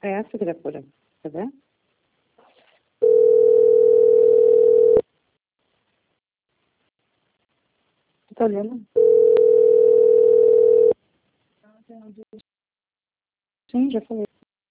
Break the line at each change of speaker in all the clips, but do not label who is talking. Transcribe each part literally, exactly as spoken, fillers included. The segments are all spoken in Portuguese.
É essa criatura. Quer ver? Você tá olhando? Sim, já falei.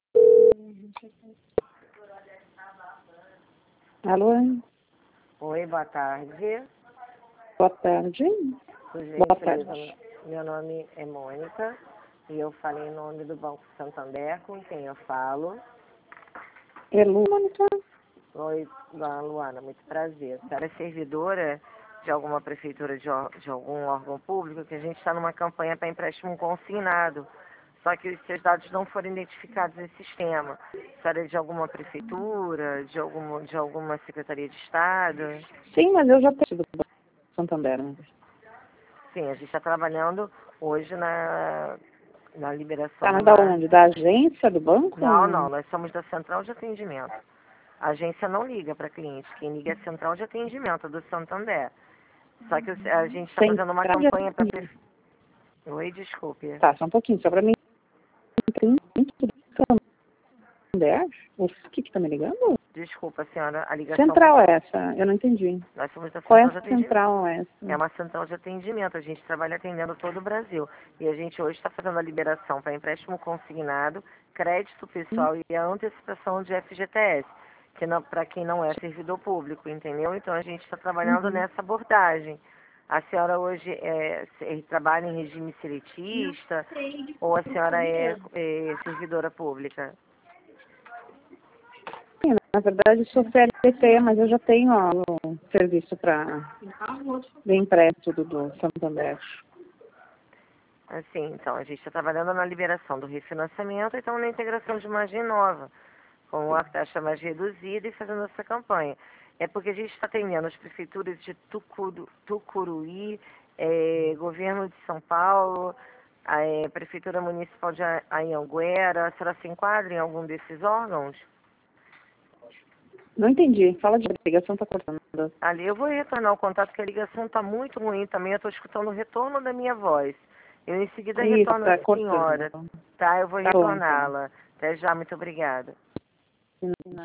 Alô?
Oi, boa tarde.
Boa tarde.
Por
Boa
gentileza,
tarde.
meu nome é Mônica e eu falei em nome do Banco Santander, com quem eu falo.
É Lu, Mônica?
Oi, dona Luana, muito prazer. A senhora é servidora de alguma prefeitura, de, or- de algum órgão público, que a gente está numa campanha para empréstimo consignado, só que os seus dados não foram identificados nesse sistema. A senhora é de alguma prefeitura, de alguma, de alguma secretaria de Estado?
Sim, mas eu já tenho do Banco Santander. Né?
Sim, a gente está trabalhando hoje na, na liberação
Tá, mas
de
da
uma...
onde? Da agência do banco?
Não, não, nós somos da central de atendimento. A agência não liga para cliente, quem liga é a central de atendimento do Santander. Só que a gente está fazendo uma
Central de
campanha para...
atendimento.
Oi, desculpe.
Tá, só um pouquinho, só pra mim. Tem muito do Santander? O que que tá me ligando?
Desculpa, senhora, a ligação...
Central é essa? Eu não entendi.
Nós somos da
Qual é
central de
a
atendimento.
central essa?
É uma central de atendimento, a gente trabalha atendendo todo o Brasil. E a gente hoje está fazendo a liberação para empréstimo consignado, crédito pessoal e a antecipação de F G T S, que para quem não é servidor público, entendeu? Então a gente está trabalhando
Uhum.
nessa abordagem. A senhora hoje é, se- trabalha em regime seletista ou a senhora é, é servidora pública?
Sim, na verdade, sou C L T, mas eu já tenho ó, o serviço para de empréstimo do, do Santander.
Assim, então, a gente está trabalhando na liberação do refinanciamento e então na integração de margem nova, com a taxa mais reduzida e fazendo essa campanha. É porque a gente está atendendo as prefeituras de Tucuru, Tucuruí, eh, governo de São Paulo, a eh, Prefeitura Municipal de A- Anhanguera. A senhora se enquadra em algum desses órgãos?
Não entendi. Fala de a ligação, tá cortando.
Ali eu vou retornar o contato, porque a ligação está muito ruim também. Eu estou escutando o retorno da minha voz. Eu em seguida
Isso,
retorno
tá
a
cortando.
senhora. Tá, eu vou
Tá bom, então.
retorná-la. Até já, muito obrigada.